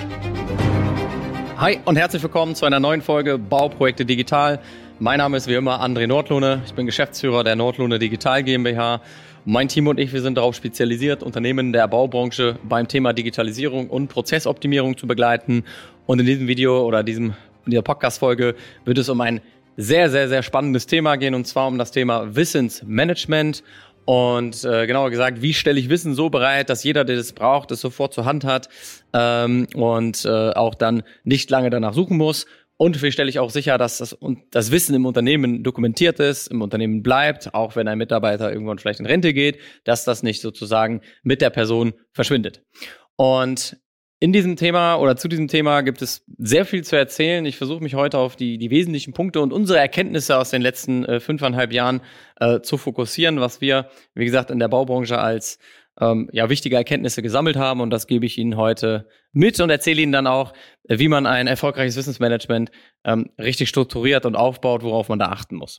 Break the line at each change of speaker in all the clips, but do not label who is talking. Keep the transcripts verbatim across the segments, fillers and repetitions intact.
Hi und herzlich willkommen zu einer neuen Folge Bauprojekte Digital. Mein Name ist wie immer André Nordlohne. Ich bin Geschäftsführer der Nordlohne Digital GmbH. Mein Team und ich, wir sind darauf spezialisiert, Unternehmen der Baubranche beim Thema Digitalisierung und Prozessoptimierung zu begleiten. Und in diesem Video oder diesem, in dieser Podcast-Folge wird es um ein sehr, sehr, sehr spannendes Thema gehen, und zwar um das Thema Wissensmanagement. Und äh, genauer gesagt, wie stelle ich Wissen so bereit, dass jeder, der das braucht, es sofort zur Hand hat ähm, und äh, auch dann nicht lange danach suchen muss. Und wie stelle ich auch sicher, dass das, das Wissen im Unternehmen dokumentiert ist, im Unternehmen bleibt, auch wenn ein Mitarbeiter irgendwann vielleicht in Rente geht, dass das nicht sozusagen mit der Person verschwindet. Und in diesem Thema oder zu diesem Thema gibt es sehr viel zu erzählen. Ich versuche mich heute auf die, die wesentlichen Punkte und unsere Erkenntnisse aus den letzten äh, fünfeinhalb Jahren äh, zu fokussieren, was wir, wie gesagt, in der Baubranche als ähm, ja, wichtige Erkenntnisse gesammelt haben. Und das gebe ich Ihnen heute mit und erzähle Ihnen dann auch, äh, wie man ein erfolgreiches Wissensmanagement ähm, richtig strukturiert und aufbaut, worauf man da achten muss.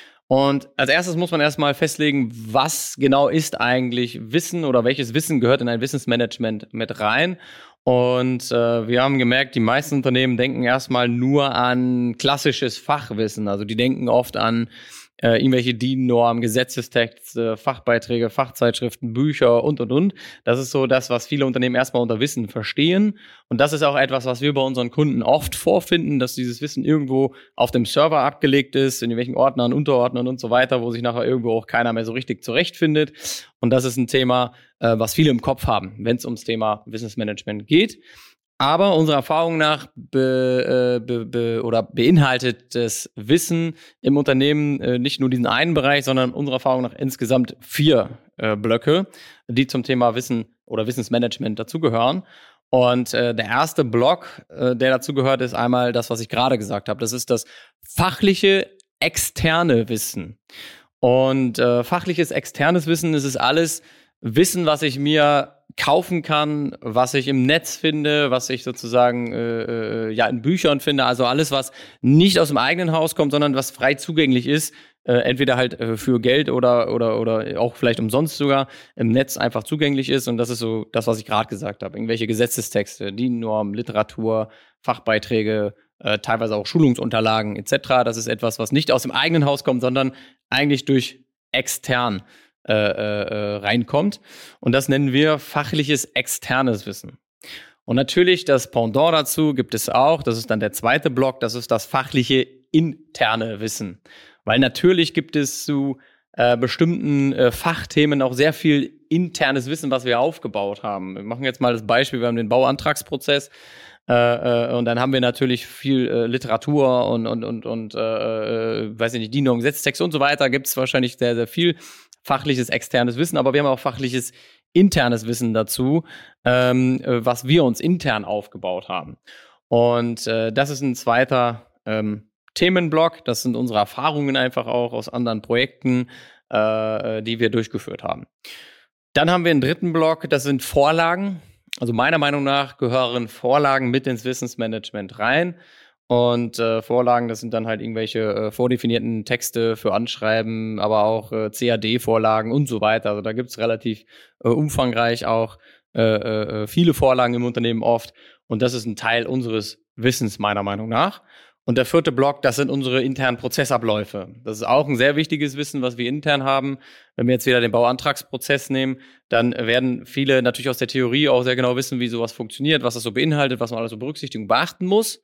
Und als erstes muss man erstmal festlegen, was genau ist eigentlich Wissen oder welches Wissen gehört in ein Wissensmanagement mit rein. Und äh, wir haben gemerkt, die meisten Unternehmen denken erstmal nur an klassisches Fachwissen. Also die denken oft an äh, irgendwelche D I N-Normen, Gesetzestexte, Fachbeiträge, Fachzeitschriften, Bücher und, und, und. Das ist so das, was viele Unternehmen erstmal unter Wissen verstehen. Und das ist auch etwas, was wir bei unseren Kunden oft vorfinden, dass dieses Wissen irgendwo auf dem Server abgelegt ist, in irgendwelchen Ordnern, Unterordnern und so weiter, wo sich nachher irgendwo auch keiner mehr so richtig zurechtfindet. Und das ist ein Thema, äh, was viele im Kopf haben, wenn es ums Thema Wissensmanagement geht. Aber unserer Erfahrung nach be, äh, be, be, oder beinhaltet das Wissen im Unternehmen äh, nicht nur diesen einen Bereich, sondern unserer Erfahrung nach insgesamt vier äh, Blöcke, die zum Thema Wissen oder Wissensmanagement dazugehören. Und äh, der erste Block, äh, der dazugehört, ist einmal das, was ich gerade gesagt habe. Das ist das fachliche, externe Wissen. Und äh, fachliches, externes Wissen, das ist alles Wissen, was ich mir kaufen kann, was ich im Netz finde, was ich sozusagen äh, äh, ja in Büchern finde. Also alles, was nicht aus dem eigenen Haus kommt, sondern was frei zugänglich ist. Äh, entweder halt äh, für Geld oder, oder, oder auch vielleicht umsonst sogar im Netz einfach zugänglich ist. Und das ist so das, was ich gerade gesagt habe. Irgendwelche Gesetzestexte, D I N-Normen, Literatur, Fachbeiträge, äh, teilweise auch Schulungsunterlagen et cetera. Das ist etwas, was nicht aus dem eigenen Haus kommt, sondern eigentlich durch extern äh, äh, reinkommt. Und das nennen wir fachliches externes Wissen. Und natürlich das Pendant dazu gibt es auch, das ist dann der zweite Block, das ist das fachliche interne Wissen. Weil natürlich gibt es zu äh, bestimmten äh, Fachthemen auch sehr viel internes Wissen, was wir aufgebaut haben. Wir machen jetzt mal das Beispiel, wir haben den Bauantragsprozess. Äh, äh, und dann haben wir natürlich viel äh, Literatur und, und, und, und äh, äh, weiß ich nicht, D I N-Normen, Gesetztexte und so weiter. Gibt es wahrscheinlich sehr, sehr viel fachliches, externes Wissen, aber wir haben auch fachliches, internes Wissen dazu, ähm, was wir uns intern aufgebaut haben. Und äh, das ist ein zweiter ähm, Themenblock. Das sind unsere Erfahrungen einfach auch aus anderen Projekten, äh, die wir durchgeführt haben. Dann haben wir einen dritten Block, das sind Vorlagen. Also meiner Meinung nach gehören Vorlagen mit ins Wissensmanagement rein. Und äh, Vorlagen, das sind dann halt irgendwelche äh, vordefinierten Texte für Anschreiben, aber auch äh, C A D-Vorlagen und so weiter. Also da gibt's relativ äh, umfangreich auch äh, äh, viele Vorlagen im Unternehmen oft. Und das ist ein Teil unseres Wissens meiner Meinung nach. Und der vierte Block, das sind unsere internen Prozessabläufe. Das ist auch ein sehr wichtiges Wissen, was wir intern haben. Wenn wir jetzt wieder den Bauantragsprozess nehmen, dann werden viele natürlich aus der Theorie auch sehr genau wissen, wie sowas funktioniert, was das so beinhaltet, was man alles so berücksichtigen und beachten muss.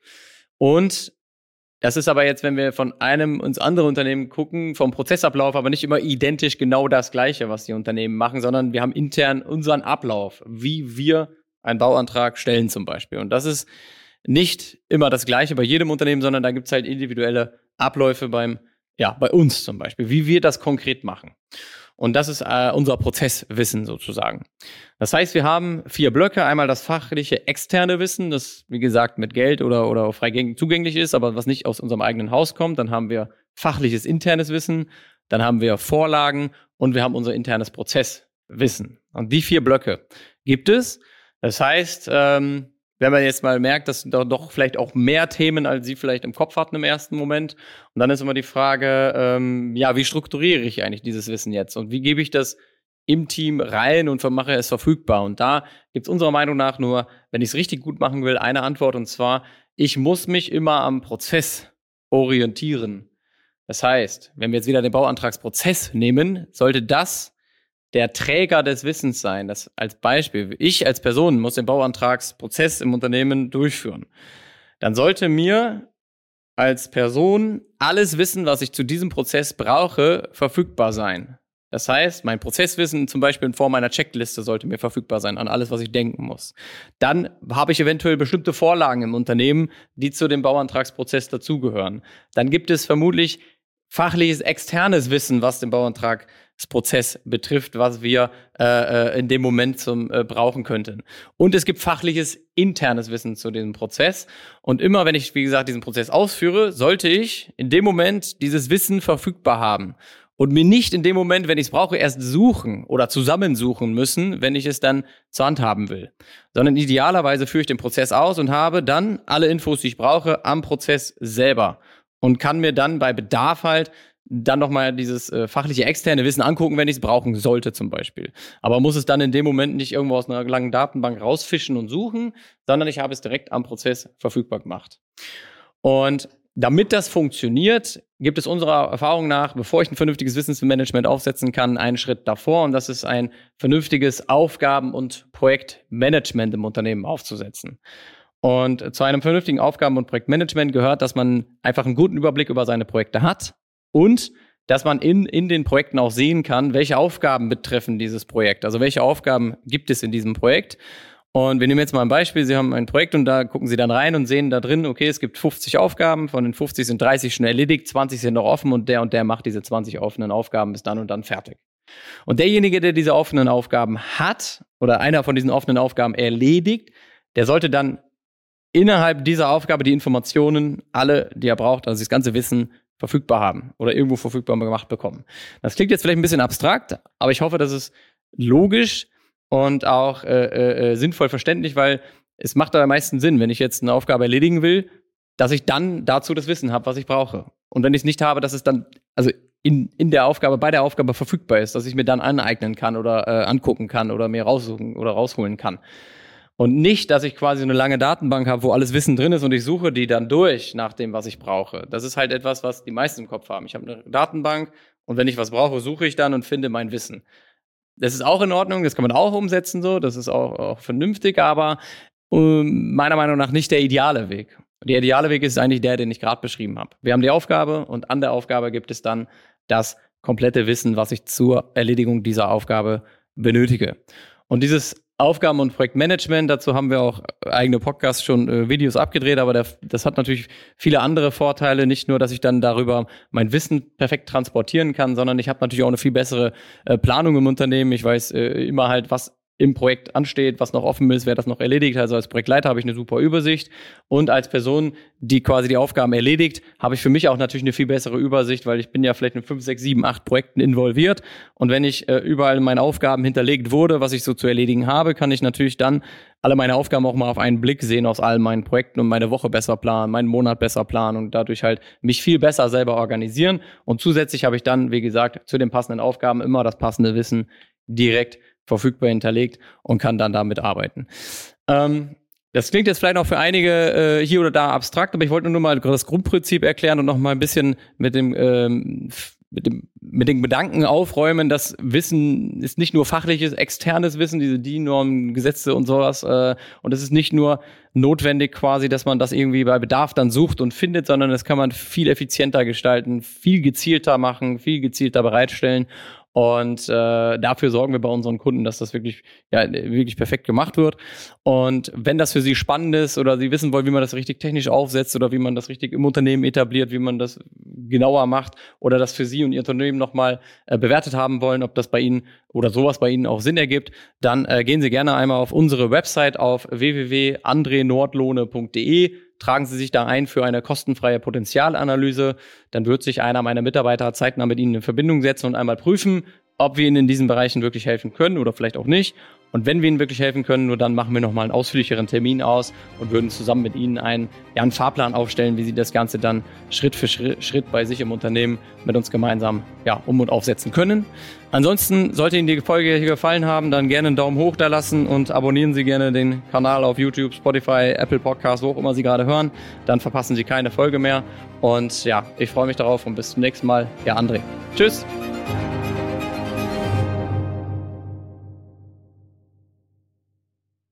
Und das ist aber jetzt, wenn wir von einem ins andere Unternehmen gucken, vom Prozessablauf, aber nicht immer identisch genau das Gleiche, was die Unternehmen machen, sondern wir haben intern unseren Ablauf, wie wir einen Bauantrag stellen zum Beispiel. Und das ist nicht immer das Gleiche bei jedem Unternehmen, sondern da gibt es halt individuelle Abläufe beim, ja, bei uns zum Beispiel, wie wir das konkret machen. Und das ist äh, unser Prozesswissen sozusagen. Das heißt, wir haben vier Blöcke. Einmal das fachliche externe Wissen, das, wie gesagt, mit Geld oder, oder frei zugänglich ist, aber was nicht aus unserem eigenen Haus kommt. Dann haben wir fachliches internes Wissen. Dann haben wir Vorlagen und wir haben unser internes Prozesswissen. Und die vier Blöcke gibt es. Das heißt, ähm, wenn man jetzt mal merkt, das sind doch, doch vielleicht auch mehr Themen, als Sie vielleicht im Kopf hatten im ersten Moment. Und dann ist immer die Frage, ähm, ja, wie strukturiere ich eigentlich dieses Wissen jetzt? Und wie gebe ich das im Team rein und mache es verfügbar. Und da gibt es unserer Meinung nach nur, wenn ich es richtig gut machen will, eine Antwort, und zwar, ich muss mich immer am Prozess orientieren. Das heißt, wenn wir jetzt wieder den Bauantragsprozess nehmen, sollte das der Träger des Wissens sein. Das als Beispiel, ich als Person muss den Bauantragsprozess im Unternehmen durchführen. Dann sollte mir als Person alles Wissen, was ich zu diesem Prozess brauche, verfügbar sein. Das heißt, mein Prozesswissen zum Beispiel in Form einer Checkliste sollte mir verfügbar sein an alles, was ich denken muss. Dann habe ich eventuell bestimmte Vorlagen im Unternehmen, die zu dem Bauantragsprozess dazugehören. Dann gibt es vermutlich fachliches, externes Wissen, was den Bauantragsprozess betrifft, was wir äh, in dem Moment zum äh, brauchen könnten. Und es gibt fachliches, internes Wissen zu diesem Prozess. Und immer, wenn ich, wie gesagt, diesen Prozess ausführe, sollte ich in dem Moment dieses Wissen verfügbar haben. Und mir nicht in dem Moment, wenn ich es brauche, erst suchen oder zusammensuchen müssen, wenn ich es dann zur Hand haben will. Sondern idealerweise führe ich den Prozess aus und habe dann alle Infos, die ich brauche, am Prozess selber. Und kann mir dann bei Bedarf halt dann nochmal dieses äh, fachliche externe Wissen angucken, wenn ich es brauchen sollte zum Beispiel. Aber muss es dann in dem Moment nicht irgendwo aus einer langen Datenbank rausfischen und suchen, sondern ich habe es direkt am Prozess verfügbar gemacht. Und damit das funktioniert, gibt es unserer Erfahrung nach, bevor ich ein vernünftiges Wissensmanagement aufsetzen kann, einen Schritt davor, und das ist ein vernünftiges Aufgaben- und Projektmanagement im Unternehmen aufzusetzen. Und zu einem vernünftigen Aufgaben- und Projektmanagement gehört, dass man einfach einen guten Überblick über seine Projekte hat und dass man in, in den Projekten auch sehen kann, welche Aufgaben betreffen dieses Projekt. Also welche Aufgaben gibt es in diesem Projekt. Und wir nehmen jetzt mal ein Beispiel. Sie haben ein Projekt und da gucken Sie dann rein und sehen da drin, okay, es gibt fünfzig Aufgaben. Von den fünfzig sind dreißig schon erledigt, zwanzig sind noch offen und der und der macht diese zwanzig offenen Aufgaben bis dann und dann fertig. Und derjenige, der diese offenen Aufgaben hat oder einer von diesen offenen Aufgaben erledigt, der sollte dann innerhalb dieser Aufgabe die Informationen, alle, die er braucht, also das ganze Wissen, verfügbar haben oder irgendwo verfügbar gemacht bekommen. Das klingt jetzt vielleicht ein bisschen abstrakt, aber ich hoffe, das ist logisch und auch äh, äh, sinnvoll verständlich, weil es macht am meisten Sinn, wenn ich jetzt eine Aufgabe erledigen will, dass ich dann dazu das Wissen habe, was ich brauche. Und wenn ich es nicht habe, dass es dann also in, in der Aufgabe, bei der Aufgabe verfügbar ist, dass ich mir dann aneignen kann oder äh, angucken kann oder mir raussuchen oder rausholen kann. Und nicht, dass ich quasi eine lange Datenbank habe, wo alles Wissen drin ist und ich suche die dann durch nach dem, was ich brauche. Das ist halt etwas, was die meisten im Kopf haben. Ich habe eine Datenbank und wenn ich was brauche, suche ich dann und finde mein Wissen. Das ist auch in Ordnung, das kann man auch umsetzen so, das ist auch, auch vernünftig, aber ähm, meiner Meinung nach nicht der ideale Weg. Der ideale Weg ist eigentlich der, den ich gerade beschrieben habe. Wir haben die Aufgabe und an der Aufgabe gibt es dann das komplette Wissen, was ich zur Erledigung dieser Aufgabe benötige. Und dieses Aufgaben- und Projektmanagement, dazu haben wir auch eigene Podcasts schon äh, Videos abgedreht, aber der, das hat natürlich viele andere Vorteile, nicht nur, dass ich dann darüber mein Wissen perfekt transportieren kann, sondern ich habe natürlich auch eine viel bessere äh, Planung im Unternehmen. Ich weiß äh, immer halt, was im Projekt ansteht, was noch offen ist, wer das noch erledigt. Also als Projektleiter habe ich eine super Übersicht und als Person, die quasi die Aufgaben erledigt, habe ich für mich auch natürlich eine viel bessere Übersicht, weil ich bin ja vielleicht in fünf, sechs, sieben, acht Projekten involviert und wenn ich äh, überall in meinen Aufgaben hinterlegt wurde, was ich so zu erledigen habe, kann ich natürlich dann alle meine Aufgaben auch mal auf einen Blick sehen aus all meinen Projekten und meine Woche besser planen, meinen Monat besser planen und dadurch halt mich viel besser selber organisieren. Und zusätzlich habe ich dann, wie gesagt, zu den passenden Aufgaben immer das passende Wissen direkt verfügbar hinterlegt und kann dann damit arbeiten. Ähm, das klingt jetzt vielleicht auch für einige äh, hier oder da abstrakt, aber ich wollte nur mal das Grundprinzip erklären und noch mal ein bisschen mit dem, ähm, mit dem mit den Gedanken aufräumen, dass Wissen ist nicht nur fachliches, externes Wissen, diese D I N-Normen, Gesetze und sowas, äh, und es ist nicht nur notwendig quasi, dass man das irgendwie bei Bedarf dann sucht und findet, sondern das kann man viel effizienter gestalten, viel gezielter machen, viel gezielter bereitstellen. Und äh, dafür sorgen wir bei unseren Kunden, dass das wirklich, ja, wirklich perfekt gemacht wird. Und wenn das für Sie spannend ist oder Sie wissen wollen, wie man das richtig technisch aufsetzt oder wie man das richtig im Unternehmen etabliert, wie man das genauer macht oder das für Sie und Ihr Unternehmen nochmal äh, bewertet haben wollen, ob das bei Ihnen oder sowas bei Ihnen auch Sinn ergibt, dann äh, gehen Sie gerne einmal auf unsere Website auf w w w punkt andre nordlohne punkt d e. Tragen Sie sich da ein für eine kostenfreie Potenzialanalyse. Dann wird sich einer meiner Mitarbeiter zeitnah mit Ihnen in Verbindung setzen und einmal prüfen, ob wir Ihnen in diesen Bereichen wirklich helfen können oder vielleicht auch nicht. Und wenn wir Ihnen wirklich helfen können, nur dann machen wir nochmal einen ausführlicheren Termin aus und würden zusammen mit Ihnen einen, ja, einen Fahrplan aufstellen, wie Sie das Ganze dann Schritt für Schritt, Schritt bei sich im Unternehmen mit uns gemeinsam ja, um- und aufsetzen können. Ansonsten, sollte Ihnen die Folge hier gefallen haben, dann gerne einen Daumen hoch da lassen und abonnieren Sie gerne den Kanal auf YouTube, Spotify, Apple Podcasts, wo auch immer Sie gerade hören. Dann verpassen Sie keine Folge mehr. Und ja, ich freue mich darauf und bis zum nächsten Mal. Ihr André. Tschüss.